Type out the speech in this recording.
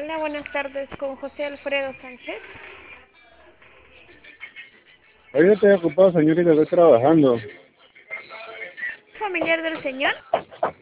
Hola, buenas tardes con José Alfredo Sánchez. Ahorita estoy ocupado, señorita, estoy trabajando. ¿Familiar del señor?